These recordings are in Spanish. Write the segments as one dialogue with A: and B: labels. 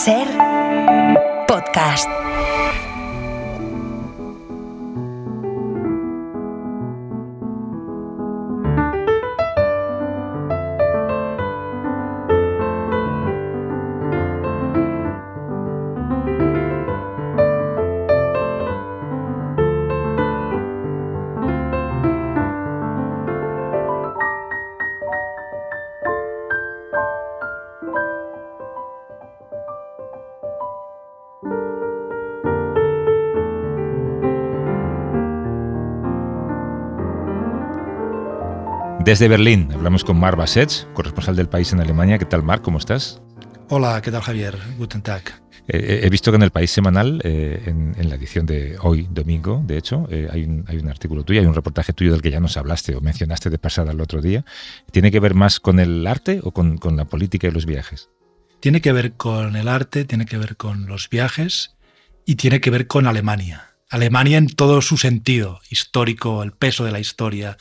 A: SER Podcast.
B: Desde Berlín hablamos con Marc Bassets, corresponsal del País en Alemania. ¿Qué tal, Marc? ¿Cómo estás?
C: Hola, ¿qué tal, Javier? Guten Tag.
B: He visto que en el País semanal, en la edición de hoy, domingo, de hecho, hay un artículo tuyo, hay un reportaje tuyo del que ya nos hablaste o mencionaste de pasada el otro día. ¿Tiene que ver más con el arte o con la política y los viajes?
C: Tiene que ver con el arte, tiene que ver con los viajes y tiene que ver con Alemania. Alemania en todo su sentido histórico, el peso de la historia,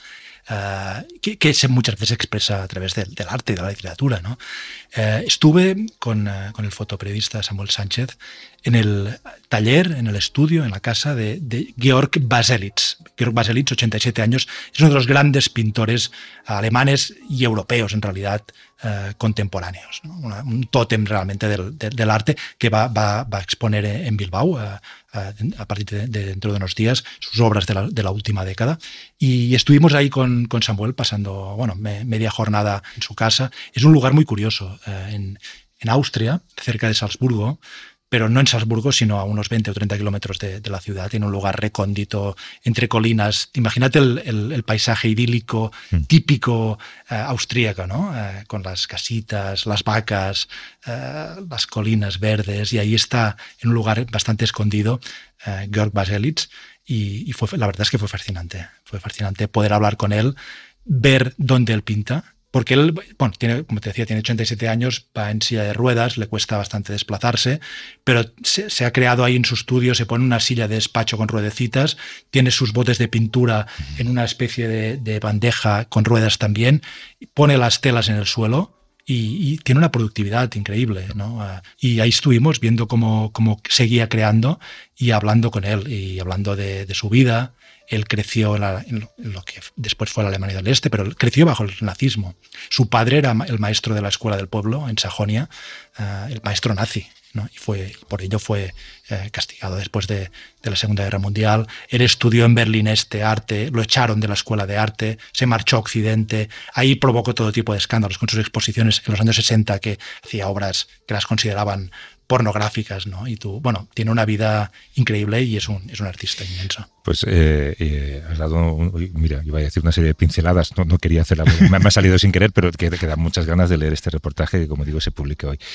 C: que se muchas veces expresa a través del arte y de la literatura, ¿no? Estuve con el fotoperiodista Samuel Sánchez en el taller, en el estudio, en la casa de Georg Baselitz. Georg Baselitz, 87 años, es uno de los grandes pintores alemanes y europeos, en realidad, contemporáneos, ¿no? Un tótem realmente del arte que va a exponer en Bilbao a partir de dentro de unos días sus obras de la última década. Y estuvimos ahí con Samuel pasando media jornada en su casa. Es un lugar muy curioso, en Austria, cerca de Salzburgo, pero no en Salzburgo, sino a unos 20 o 30 kilómetros de la ciudad, en un lugar recóndito, entre colinas. Imagínate el paisaje idílico típico austríaco, ¿no? Con las casitas, las vacas, las colinas verdes, y ahí está, en un lugar bastante escondido, Georg Baselitz, y la verdad es que fue fascinante. Fue fascinante poder hablar con él, ver dónde él pinta, porque él, tiene, como te decía, tiene 87 años, va en silla de ruedas, le cuesta bastante desplazarse, pero se ha creado ahí en su estudio, se pone una silla de despacho con ruedecitas, tiene sus botes de pintura en una especie de bandeja con ruedas también, pone las telas en el suelo y tiene una productividad increíble, ¿no? Y ahí estuvimos viendo cómo seguía creando y hablando con él, y hablando de su vida. Él creció en lo que después fue la Alemania del Este, pero él creció bajo el nazismo. Su padre era el maestro de la escuela del pueblo en Sajonia, el maestro nazi, ¿no? Y por ello fue castigado después de la Segunda Guerra Mundial. Él estudió en Berlín Este arte, lo echaron de la escuela de arte, se marchó a Occidente. Ahí provocó todo tipo de escándalos con sus exposiciones en los años 60, que hacía obras que las consideraban pornográficas, ¿no? Y tiene una vida increíble y es un artista inmenso.
B: Pues has dado, mira, iba a decir una serie de pinceladas, no quería hacerla, me ha salido sin querer, pero que dan muchas ganas de leer este reportaje que, como digo, se publica hoy.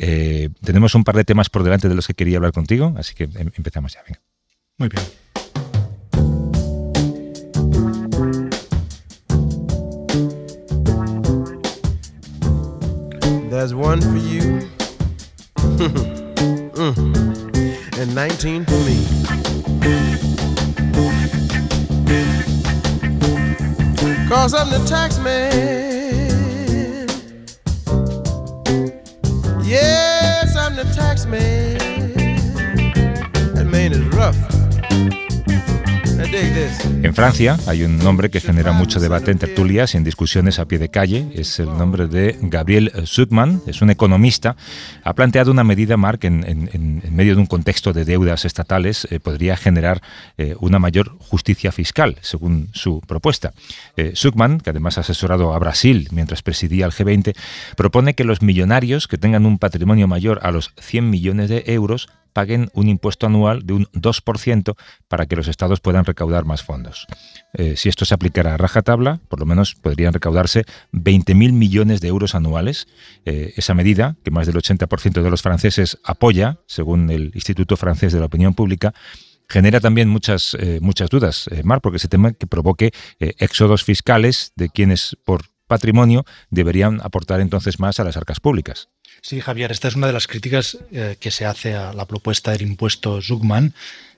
B: Tenemos un par de temas por delante de los que quería hablar contigo, así que empezamos ya, venga.
C: Muy bien.
D: There's one for you. And 19 for me. Cause I'm the tax man. Yes, I'm the tax man. That man is rough.
B: En Francia hay un nombre que genera mucho debate en tertulias y en discusiones a pie de calle. Es el nombre de Gabriel Zucman, es un economista. Ha planteado una medida, Marc, en medio de un contexto de deudas estatales, podría generar una mayor justicia fiscal, según su propuesta. Zucman, que además ha asesorado a Brasil mientras presidía el G20, propone que los millonarios que tengan un patrimonio mayor a los 100 millones de euros paguen un impuesto anual de un 2% para que los estados puedan recaudar más fondos. Si esto se aplicara a rajatabla, por lo menos podrían recaudarse 20.000 millones de euros anuales. Esa medida, que más del 80% de los franceses apoya, según el Instituto Francés de la Opinión Pública, genera también muchas dudas, Marc, porque se teme que provoque éxodos fiscales de quienes, por patrimonio, deberían aportar entonces más a las arcas públicas.
C: Sí, Javier, esta es una de las críticas que se hace a la propuesta del impuesto Zucman.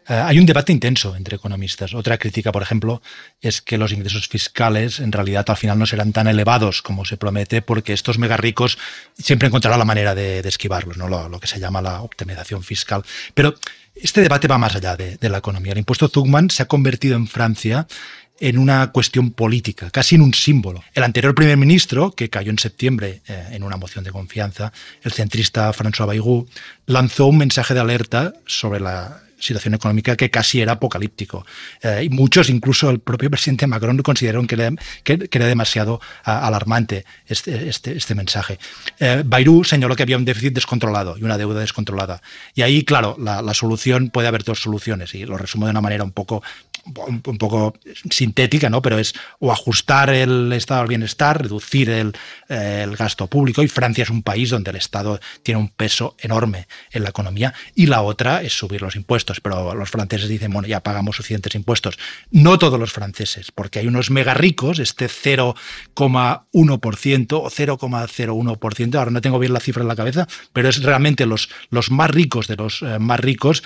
C: Hay un debate intenso entre economistas. Otra crítica, por ejemplo, es que los ingresos fiscales en realidad al final no serán tan elevados como se promete, porque estos mega ricos siempre encontrarán la manera de esquivarlos, ¿no? Lo que se llama la optimización fiscal. Pero este debate va más allá de la economía. El impuesto Zuckman se ha convertido en Francia en una cuestión política, casi en un símbolo. El anterior primer ministro, que cayó en septiembre en una moción de confianza, el centrista François Bayrou, lanzó un mensaje de alerta sobre la situación económica que casi era apocalíptico. Y muchos, incluso el propio presidente Macron, consideraron que era demasiado alarmante este mensaje. Bayrou señaló que había un déficit descontrolado y una deuda descontrolada. Y ahí, claro, la solución, puede haber dos soluciones, y lo resumo de una manera un poco sintética, ¿no? Pero es o ajustar el estado del bienestar, reducir el gasto público, y Francia es un país donde el Estado tiene un peso enorme en la economía, y la otra es subir los impuestos. Pero los franceses dicen, bueno, ya pagamos suficientes impuestos. No todos los franceses, porque hay unos mega ricos, este 0,1% o 0,01%, ahora no tengo bien la cifra en la cabeza, pero es realmente los más ricos de los más ricos,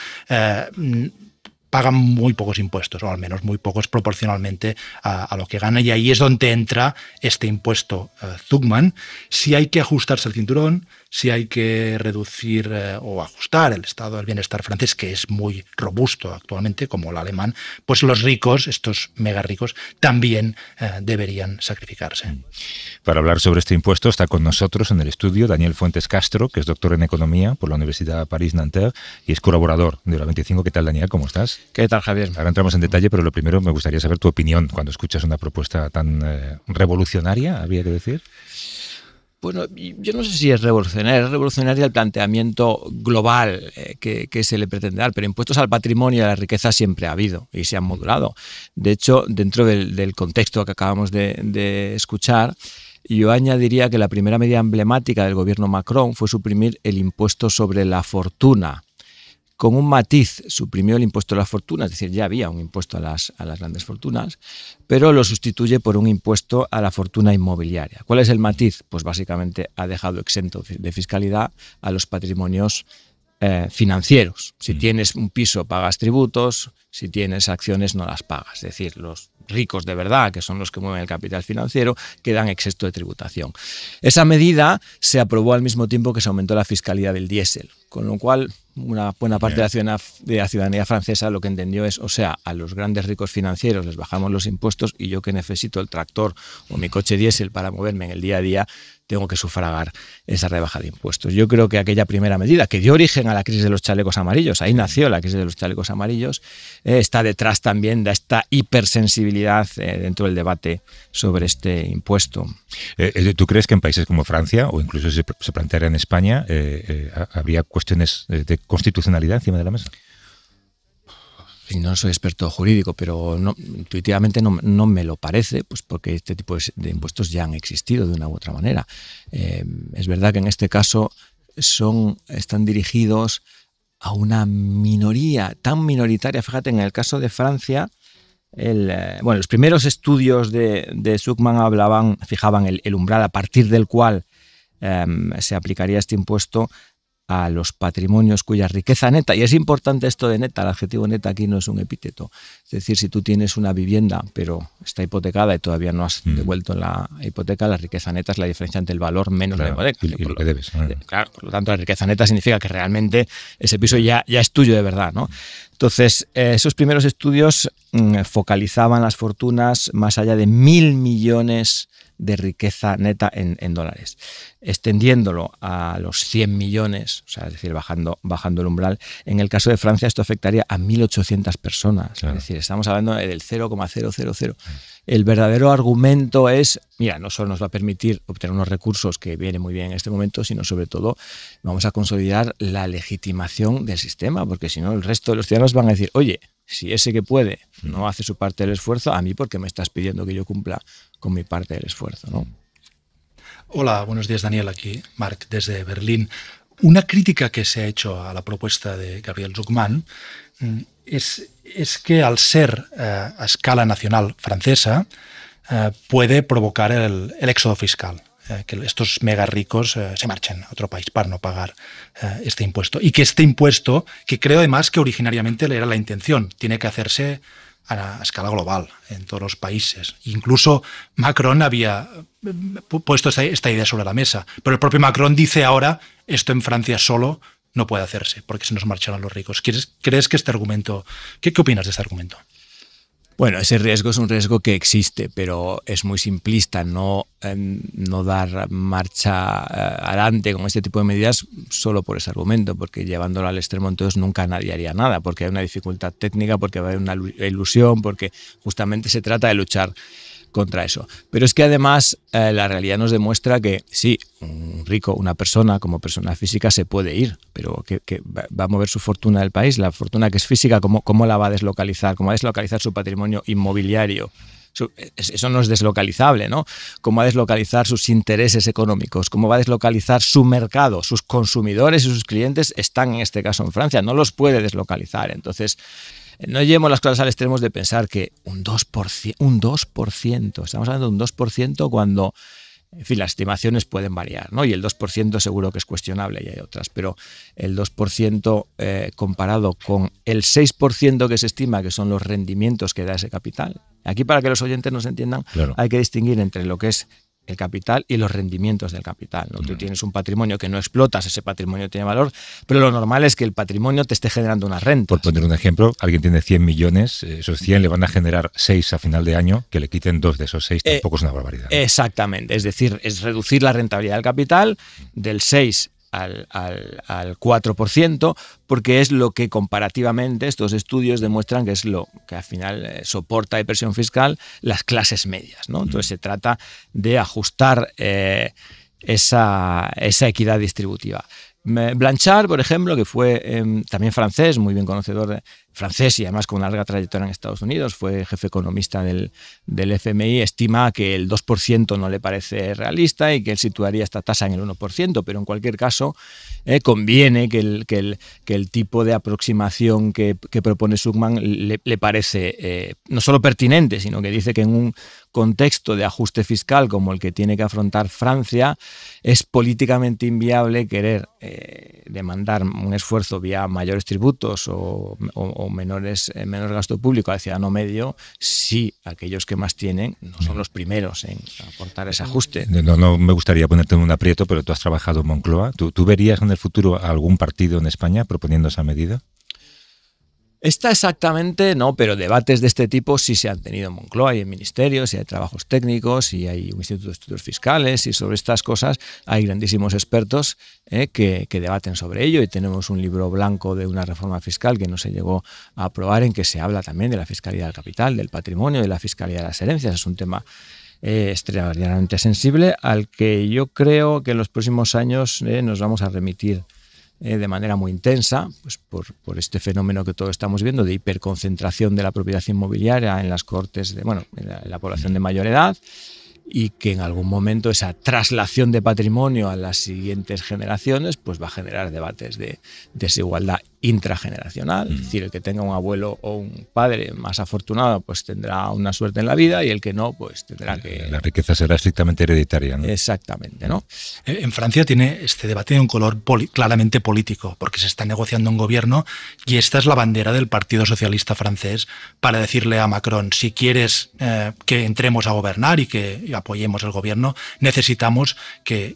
C: pagan muy pocos impuestos, o al menos muy pocos proporcionalmente a lo que ganan, y ahí es donde entra este impuesto Zuckman. Si hay que ajustarse el cinturón, si hay que reducir o ajustar el estado del bienestar francés, que es muy robusto actualmente, como el alemán, pues los ricos, estos mega ricos, también deberían sacrificarse.
B: Para hablar sobre este impuesto está con nosotros en el estudio Daniel Fuentes Castro, que es doctor en Economía por la Universidad París-Nanterre y es colaborador de la 25. ¿Qué tal, Daniel? ¿Cómo estás?
E: ¿Qué tal, Javier?
B: Ahora entramos en detalle, pero lo primero me gustaría saber tu opinión cuando escuchas una propuesta tan revolucionaria, habría que decir.
E: Bueno, yo no sé si es revolucionaria el planteamiento global que se le pretende dar, pero impuestos al patrimonio y a la riqueza siempre ha habido y se han modulado. De hecho, dentro del contexto que acabamos de escuchar, yo añadiría que la primera medida emblemática del gobierno Macron fue suprimir el impuesto sobre la fortuna. Con un matiz, suprimió el impuesto a la fortuna, es decir, ya había un impuesto a las grandes fortunas, pero lo sustituye por un impuesto a la fortuna inmobiliaria. ¿Cuál es el matiz? Pues básicamente ha dejado exento de fiscalidad a los patrimonios financieros. Si tienes un piso, pagas tributos; si tienes acciones, no las pagas. Es decir, los ricos de verdad, que son los que mueven el capital financiero, quedan exentos de tributación. Esa medida se aprobó al mismo tiempo que se aumentó la fiscalidad del diésel, con lo cual una buena parte de la ciudadanía francesa lo que entendió es, o sea, a los grandes ricos financieros les bajamos los impuestos, y yo, que necesito el tractor o mi coche diésel para moverme en el día a día, tengo que sufragar esa rebaja de impuestos. Yo creo que aquella primera medida, que dio origen a la crisis de los chalecos amarillos, ahí nació la crisis de los chalecos amarillos, está detrás también de esta hipersensibilidad dentro del debate sobre este impuesto.
B: ¿Tú crees que en países como Francia, o incluso si se planteara en España, habría cuestiones de constitucionalidad encima de la mesa?
E: No soy experto jurídico, pero intuitivamente no me lo parece, pues porque este tipo de impuestos ya han existido de una u otra manera. Es verdad que en este caso están dirigidos a una minoría tan minoritaria. Fíjate, en el caso de Francia, los primeros estudios de Zuckman fijaban el umbral a partir del cual se aplicaría este impuesto a los patrimonios cuya riqueza neta, y es importante esto de neta, el adjetivo neta aquí no es un epíteto, es decir, si tú tienes una vivienda pero está hipotecada y todavía no has devuelto la hipoteca, la riqueza neta es la diferencia entre el valor menos la hipoteca.
B: Y lo que debes.
E: Claro, por lo tanto la riqueza neta significa que realmente ese piso ya es tuyo de verdad, ¿no? Entonces, esos primeros estudios focalizaban las fortunas más allá de 1.000 millones de riqueza neta en dólares. Extendiéndolo a los 100 millones, o sea, es decir, bajando el umbral, en el caso de Francia esto afectaría a 1.800 personas. Claro. Es decir, estamos hablando del 0,000. El verdadero argumento es, mira, no solo nos va a permitir obtener unos recursos que vienen muy bien en este momento, sino sobre todo vamos a consolidar la legitimación del sistema, porque si no el resto de los ciudadanos van a decir, oye, si ese que puede no hace su parte del esfuerzo, a mí, ¿por qué me estás pidiendo que yo cumpla con mi parte del esfuerzo, ¿no?
C: Hola, buenos días, Daniel, aquí Marc desde Berlín. Una crítica que se ha hecho a la propuesta de Gabriel Zuckman es que al ser a escala nacional francesa puede provocar el éxodo fiscal. que estos mega ricos se marchen a otro país para no pagar este impuesto. Y que este impuesto, que creo además que originariamente era la intención, tiene que hacerse a escala global, en todos los países. Incluso Macron había puesto esta idea sobre la mesa, pero el propio Macron dice ahora, esto en Francia solo no puede hacerse, porque se nos marcharán los ricos. ¿Crees que este argumento, qué opinas de este argumento?
E: Bueno, ese riesgo es un riesgo que existe, pero es muy simplista no dar marcha adelante con este tipo de medidas solo por ese argumento, porque llevándolo al extremo entonces nunca nadie haría nada, porque hay una dificultad técnica, porque va a haber una ilusión, porque justamente se trata de luchar contra eso. Pero es que además la realidad nos demuestra que sí, un rico, una persona como persona física se puede ir, pero que va a mover su fortuna del país, la fortuna que es física, ¿cómo la va a deslocalizar? ¿Cómo va a deslocalizar su patrimonio inmobiliario? Eso no es deslocalizable, ¿no? ¿Cómo va a deslocalizar sus intereses económicos? ¿Cómo va a deslocalizar su mercado? Sus consumidores y sus clientes están en este caso en Francia, no los puede deslocalizar. Entonces, no llevemos las cosas al extremo de pensar que un 2%, estamos hablando de un 2% cuando, en fin, las estimaciones pueden variar, ¿no? Y el 2% seguro que es cuestionable y hay otras, pero el 2% comparado con el 6% que se estima que son los rendimientos que da ese capital. Aquí, para que los oyentes nos entiendan, claro, hay que distinguir entre lo que es el capital y los rendimientos del capital, ¿no? Tú tienes un patrimonio que no explotas, ese patrimonio tiene valor, pero lo normal es que el patrimonio te esté generando unas rentas.
B: Por poner un ejemplo, alguien tiene 100 millones, esos 100 le van a generar 6 a final de año, que le quiten 2 de esos 6 tampoco es una barbaridad, ¿no?
E: Exactamente, es decir, es reducir la rentabilidad del capital del 6 al 4%, porque es lo que comparativamente estos estudios demuestran que es lo que al final soporta de presión fiscal las clases medias, ¿no? Entonces se trata de ajustar esa equidad distributiva. Blanchard, por ejemplo, que fue también francés, muy bien conocedor francés y además con una larga trayectoria en Estados Unidos, fue jefe economista del FMI, estima que el 2% no le parece realista y que él situaría esta tasa en el 1%, pero en cualquier caso conviene que el tipo de aproximación que propone Zucman le parece no solo pertinente, sino que dice que en un contexto de ajuste fiscal como el que tiene que afrontar Francia, es políticamente inviable querer demandar un esfuerzo vía mayores tributos o menor gasto público al ciudadano medio si aquellos que más tienen no son los primeros en aportar ese ajuste.
B: No me gustaría ponerte en un aprieto, pero tú has trabajado en Moncloa. ¿Tú verías en el futuro algún partido en España proponiendo esa medida?
E: Esta exactamente no, pero debates de este tipo sí se han tenido en Moncloa y en ministerios, y hay trabajos técnicos, y hay un instituto de estudios fiscales, y sobre estas cosas hay grandísimos expertos que debaten sobre ello, y tenemos un libro blanco de una reforma fiscal que no se llegó a aprobar, en que se habla también de la fiscalidad del capital, del patrimonio, de la fiscalidad de las herencias. Es un tema extraordinariamente sensible al que yo creo que en los próximos años nos vamos a remitir de manera muy intensa, pues por este fenómeno que todos estamos viendo de hiperconcentración de la propiedad inmobiliaria en las cortes, en la población de mayor edad, y que en algún momento esa traslación de patrimonio a las siguientes generaciones pues va a generar debates de desigualdad intrageneracional. Es decir, el que tenga un abuelo o un padre más afortunado pues tendrá una suerte en la vida, y el que no pues tendrá que...
B: La riqueza será estrictamente hereditaria, ¿no?
E: Exactamente, ¿no?
C: En Francia tiene este debate un color claramente político, porque se está negociando un gobierno, y esta es la bandera del Partido Socialista francés para decirle a Macron: si quieres que entremos a gobernar y que apoyemos el gobierno, necesitamos que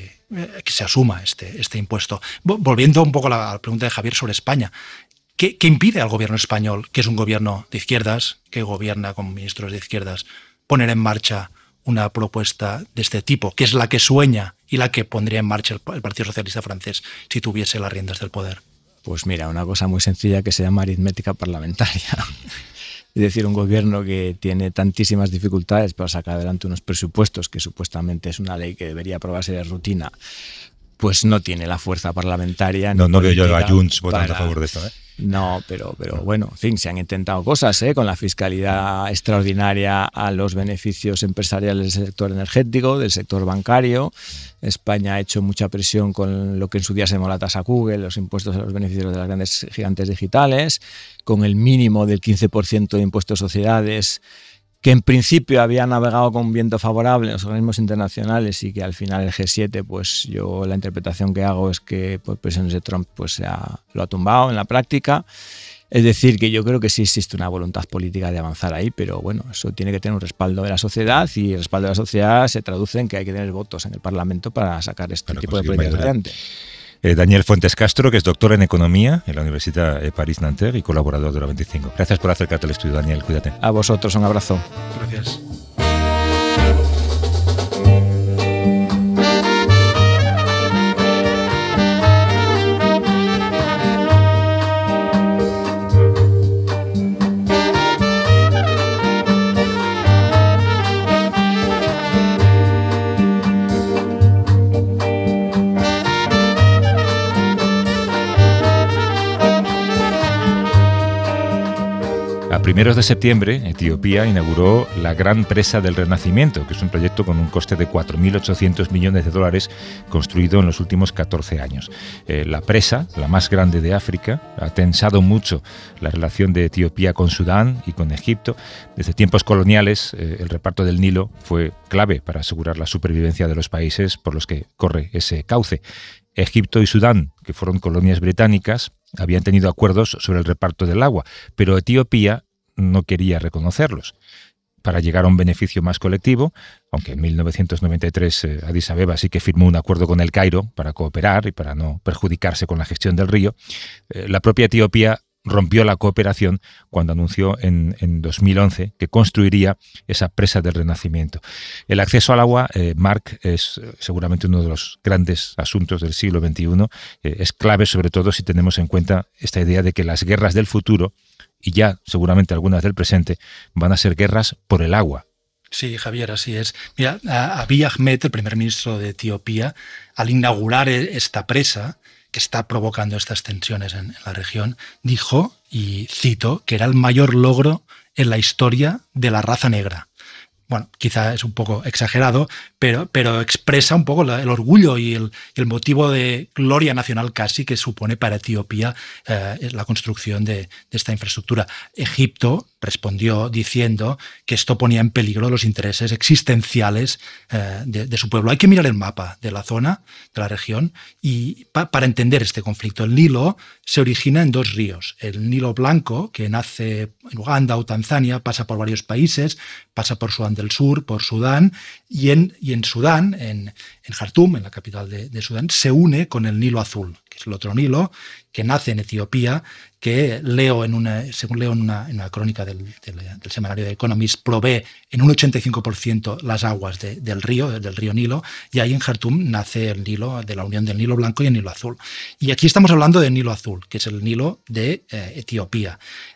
C: se asuma este impuesto. Volviendo un poco a la pregunta de Javier sobre España, ¿qué impide al gobierno español, que es un gobierno de izquierdas, que gobierna con ministros de izquierdas, poner en marcha una propuesta de este tipo, que es la que sueña y la que pondría en marcha el Partido Socialista francés si tuviese las riendas del poder?
E: Pues mira, una cosa muy sencilla que se llama aritmética parlamentaria. Es decir, un gobierno que tiene tantísimas dificultades para sacar adelante unos presupuestos, que supuestamente es una ley que debería aprobarse de rutina, pues no tiene la fuerza parlamentaria.
B: No veo yo a Junts votando a favor de esto, ¿eh?
E: No, pero bueno, en fin, se han intentado cosas, con la fiscalidad extraordinaria a los beneficios empresariales del sector energético, del sector bancario. España ha hecho mucha presión con lo que en su día se llamó la tasa Google, los impuestos a los beneficios de las grandes gigantes digitales, con el mínimo del 15% de impuestos a sociedades, que en principio había navegado con viento favorable en los organismos internacionales y que al final el G7, pues yo la interpretación que hago es que por presiones de Trump pues lo ha tumbado en la práctica. Es decir, que yo creo que sí existe una voluntad política de avanzar ahí, pero bueno, eso tiene que tener un respaldo de la sociedad y el respaldo de la sociedad se traduce en que hay que tener votos en el Parlamento para sacar este tipo de políticas adelante.
B: Daniel Fuentes Castro, que es doctor en Economía en la Universidad París-Nanterre y colaborador de la 25. Gracias por acercarte al estudio, Daniel. Cuídate.
E: A vosotros, un abrazo.
C: Gracias.
B: A primeros de septiembre, Etiopía inauguró la Gran Presa del Renacimiento, que es un proyecto con un coste de 4.800 millones de dólares construido en los últimos 14 años. La presa, la más grande de África, ha tensado mucho la relación de Etiopía con Sudán y con Egipto. Desde tiempos coloniales, el reparto del Nilo fue clave para asegurar la supervivencia de los países por los que corre ese cauce. Egipto y Sudán, que fueron colonias británicas, habían tenido acuerdos sobre el reparto del agua, pero Etiopía no quería reconocerlos. Para llegar a un beneficio más colectivo, aunque en 1993 Addis Abeba sí que firmó un acuerdo con el Cairo para cooperar y para no perjudicarse con la gestión del río, la propia Etiopía rompió la cooperación cuando anunció en 2011 que construiría esa presa del Renacimiento. El acceso al agua, Marc, es seguramente uno de los grandes asuntos del siglo XXI. Es clave, sobre todo, si tenemos en cuenta esta idea de que las guerras del futuro, y ya seguramente algunas del presente, van a ser guerras por el agua.
C: Sí, Javier, así es. Mira, Abiy Ahmed, el primer ministro de Etiopía, al inaugurar esta presa, que está provocando estas tensiones en la región, dijo, y cito, que era el mayor logro en la historia de la raza negra. Bueno, quizá es un poco exagerado, pero expresa un poco el orgullo y el motivo de gloria nacional casi que supone para Etiopía la construcción de esta infraestructura. Egipto respondió diciendo que esto ponía en peligro los intereses existenciales de su pueblo. Hay que mirar el mapa de la zona, de la región, y para entender este conflicto. El Nilo se origina en dos ríos. El Nilo Blanco, que nace en Uganda o Tanzania, pasa por varios países, pasa por Sudán del Sur, por Sudán, y en Sudán, en Jartum, en la capital de Sudán, se une con el Nilo Azul, que es el otro Nilo, que nace en Etiopía, que según leo en una crónica del semanario The Economist, provee en un 85% las aguas del río Nilo, y ahí en Jartum nace el Nilo, de la unión del Nilo Blanco y el Nilo Azul. Y aquí estamos hablando del Nilo Azul, que es el Nilo de Etiopía,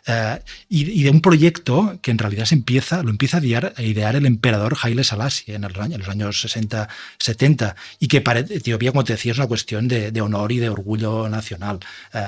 C: y de un proyecto que en realidad lo empieza a idear el emperador Haile Selassie en los años 60-70, y que para Etiopía, como te decía, es una cuestión de honor y de orgullo nacional.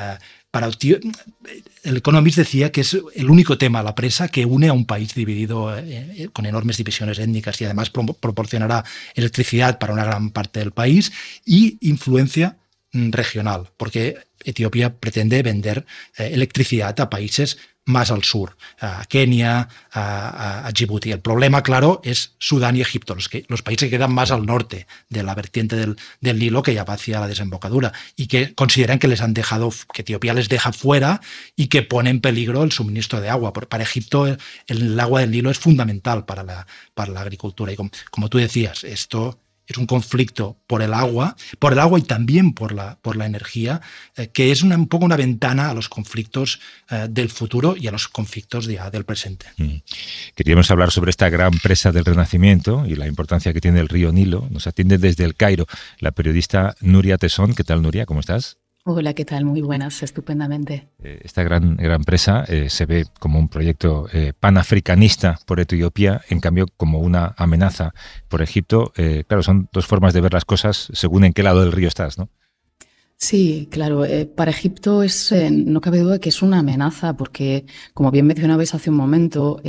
C: El Economist decía que es el único tema, la presa, que une a un país dividido con enormes divisiones étnicas, y además proporcionará electricidad para una gran parte del país y influencia regional, porque Etiopía pretende vender electricidad a países más al sur, a Kenia, a Djibouti. El problema, claro, es Sudán y Egipto, los países que quedan más al norte de la vertiente del Nilo, que ya va hacia la desembocadura, y que consideran que que Etiopía les deja fuera y que pone en peligro el suministro de agua. Para Egipto el agua del Nilo es fundamental para la agricultura. Y como tú decías, esto es un conflicto por el agua y también por la energía, que es un poco una ventana a los conflictos del futuro y a los conflictos del presente.
B: Queríamos hablar sobre esta gran presa del Renacimiento y la importancia que tiene el río Nilo. Nos atiende desde el Cairo la periodista Nuria Tesón. ¿Qué tal, Nuria? ¿Cómo estás?
F: Hola, ¿qué tal? Muy buenas, estupendamente.
B: Esta gran presa se ve como un proyecto panafricanista por Etiopía, en cambio como una amenaza por Egipto. Claro, son dos formas de ver las cosas según en qué lado del río estás, ¿no?
F: Sí, claro. Para Egipto no cabe duda que es una amenaza porque, como bien mencionabais hace un momento,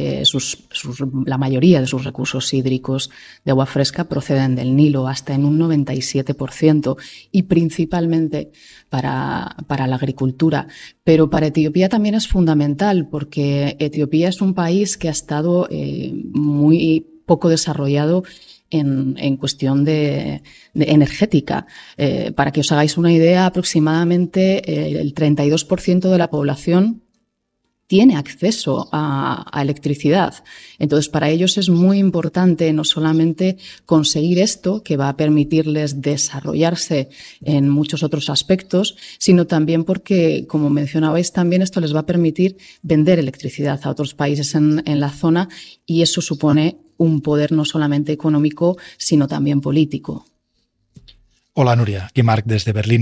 F: la mayoría de sus recursos hídricos de agua fresca proceden del Nilo, hasta en un 97%, y principalmente para la agricultura. Pero para Etiopía también es fundamental porque Etiopía es un país que ha estado muy poco desarrollado en cuestión de energética. Para que os hagáis una idea, aproximadamente el 32% de la población tiene acceso a electricidad. Entonces, para ellos es muy importante no solamente conseguir esto, que va a permitirles desarrollarse en muchos otros aspectos, sino también porque, como mencionabais también, esto les va a permitir vender electricidad a otros países en la zona, y eso supone un poder no solamente económico, sino también político.
C: Hola, Nuria, aquí Marc desde Berlín.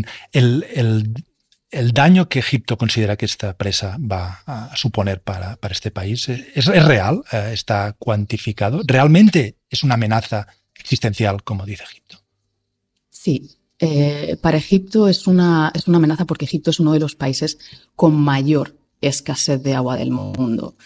C: El daño que Egipto considera que esta presa va a suponer para este país es real, está cuantificado. ¿Realmente es una amenaza existencial, como dice Egipto?
F: Sí. Para Egipto es una amenaza porque Egipto es uno de los países con mayor escasez de agua del mundo.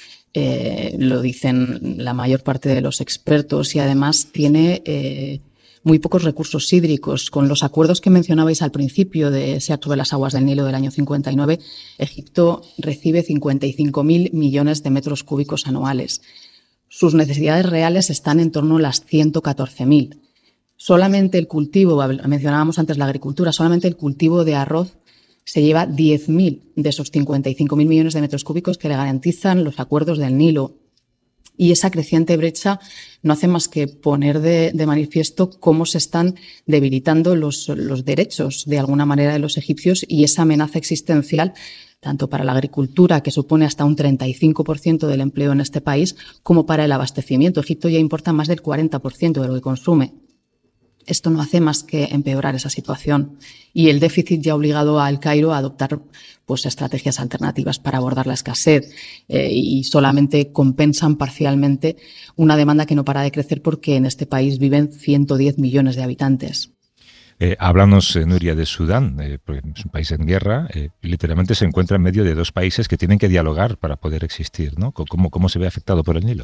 F: Lo dicen la mayor parte de los expertos, y además tiene muy pocos recursos hídricos. Con los acuerdos que mencionabais al principio de ese acto de las aguas del Nilo del año 59, Egipto recibe 55.000 millones de metros cúbicos anuales. Sus necesidades reales están en torno a las 114.000. Solamente el cultivo, mencionábamos antes la agricultura, solamente el cultivo de arroz se lleva 10.000 de esos 55.000 millones de metros cúbicos que le garantizan los acuerdos del Nilo. Y esa creciente brecha no hace más que poner de manifiesto cómo se están debilitando los derechos, de alguna manera, de los egipcios, y esa amenaza existencial, tanto para la agricultura, que supone hasta un 35% del empleo en este país, como para el abastecimiento. Egipto ya importa más del 40% de lo que consume. Esto no hace más que empeorar esa situación, y el déficit ya ha obligado al Cairo a adoptar estrategias alternativas para abordar la escasez, y solamente compensan parcialmente una demanda que no para de crecer porque en este país viven 110 millones de habitantes.
B: Háblanos, Nuria, de Sudán, porque es un país en guerra, literalmente se encuentra en medio de dos países que tienen que dialogar para poder existir, ¿no? ¿Cómo se ve afectado por el Nilo?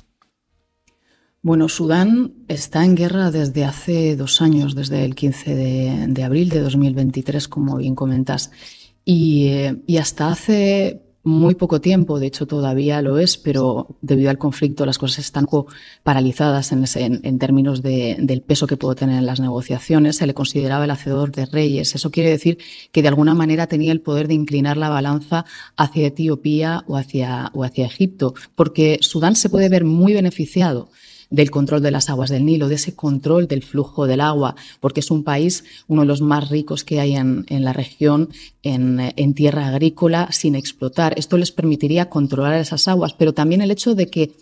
F: Bueno, Sudán está en guerra desde hace 2 años, desde el 15 de abril de 2023, como bien comentas. Y hasta hace muy poco tiempo, de hecho todavía lo es, pero debido al conflicto las cosas están paralizadas en términos del peso que puede tener en las negociaciones. Se le consideraba el hacedor de reyes. Eso quiere decir que de alguna manera tenía el poder de inclinar la balanza hacia Etiopía o hacia Egipto, porque Sudán se puede ver muy beneficiado del control de las aguas del Nilo, de ese control del flujo del agua, porque es un país, uno de los más ricos que hay en la región, en tierra agrícola sin explotar. Esto les permitiría controlar esas aguas, pero también el hecho de que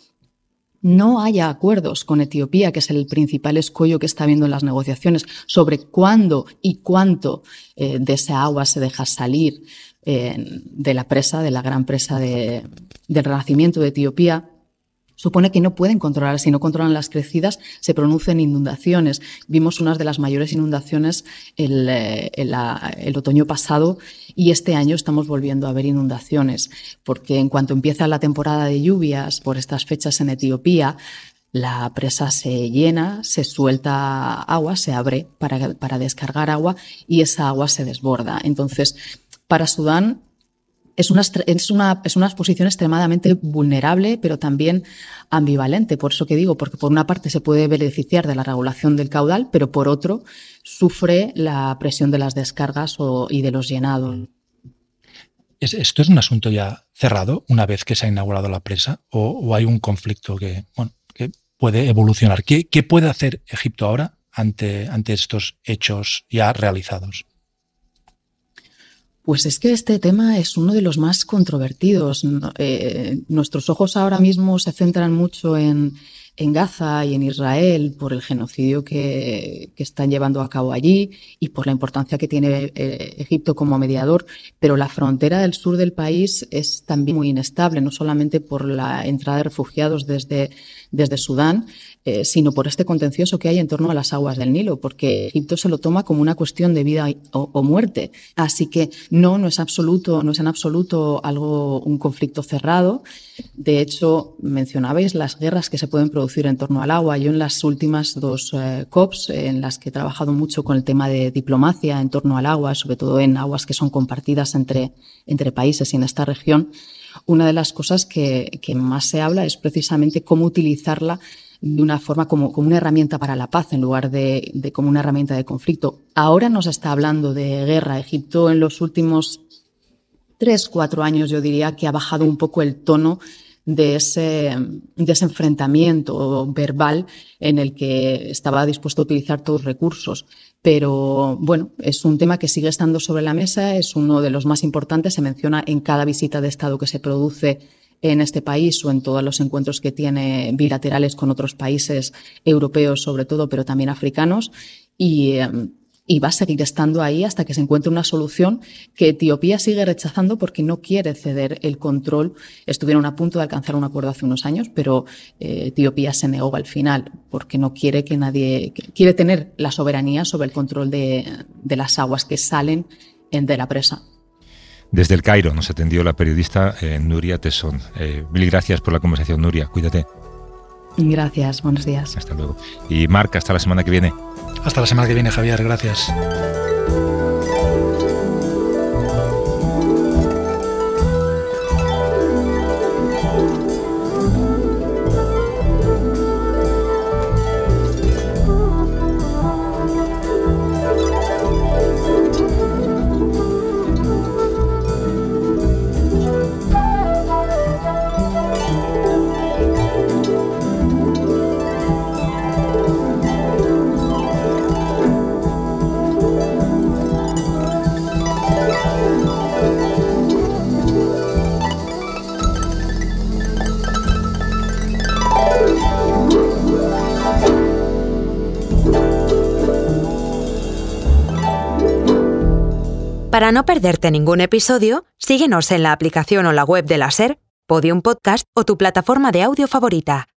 F: no haya acuerdos con Etiopía, que es el principal escollo que está habiendo en las negociaciones, sobre cuándo y cuánto de esa agua se deja salir de la presa, de la gran presa del Renacimiento de Etiopía, supone que no pueden controlar. Si no controlan las crecidas, se producen inundaciones. Vimos unas de las mayores inundaciones el otoño pasado, y este año estamos volviendo a ver inundaciones, porque en cuanto empieza la temporada de lluvias por estas fechas en Etiopía, la presa se llena, se suelta agua, se abre para descargar agua, y esa agua se desborda. Entonces, para Sudán es una posición extremadamente vulnerable, pero también ambivalente. Por eso que digo, porque por una parte se puede beneficiar de la regulación del caudal, pero por otro sufre la presión de las descargas y de los llenados.
C: ¿Esto es un asunto ya cerrado una vez que se ha inaugurado la presa, o hay un conflicto que puede evolucionar? ¿Qué puede hacer Egipto ahora ante estos hechos ya realizados?
F: Pues es que este tema es uno de los más controvertidos. Nuestros ojos ahora mismo se centran mucho en en Gaza y en Israel por el genocidio que están llevando a cabo allí y por la importancia que tiene Egipto como mediador, pero la frontera del sur del país es también muy inestable, no solamente por la entrada de refugiados desde Sudán, sino por este contencioso que hay en torno a las aguas del Nilo, porque Egipto se lo toma como una cuestión de vida o muerte. Así que no es en absoluto un conflicto cerrado. De hecho, mencionabais las guerras que se pueden producir en torno al agua. Yo en las últimas 2 COPs, en las que he trabajado mucho con el tema de diplomacia en torno al agua, sobre todo en aguas que son compartidas entre países y en esta región, una de las cosas que más se habla es precisamente cómo utilizarla de una forma como una herramienta para la paz en lugar de como una herramienta de conflicto. Ahora nos está hablando de guerra. Egipto en los últimos 3-4 años yo diría que ha bajado un poco el tono de ese enfrentamiento verbal en el que estaba dispuesto a utilizar todos los recursos. Pero bueno, es un tema que sigue estando sobre la mesa, es uno de los más importantes, se menciona en cada visita de Estado que se produce en este país o en todos los encuentros que tiene bilaterales con otros países europeos sobre todo, pero también africanos, y va a seguir estando ahí hasta que se encuentre una solución que Etiopía sigue rechazando porque no quiere ceder el control. Estuvieron a punto de alcanzar un acuerdo hace unos años, pero Etiopía se negó al final porque no quiere que nadie... Quiere tener la soberanía sobre el control de las aguas que salen de la presa.
B: Desde el Cairo nos atendió la periodista Nuria Tesón. Mil gracias por la conversación, Nuria. Cuídate.
F: Gracias, buenos días.
B: Hasta luego. Y Marc, hasta la semana que viene.
C: Hasta la semana que viene, Javier. Gracias.
A: Para no perderte ningún episodio, síguenos en la aplicación o la web de la SER, Podium Podcast o tu plataforma de audio favorita.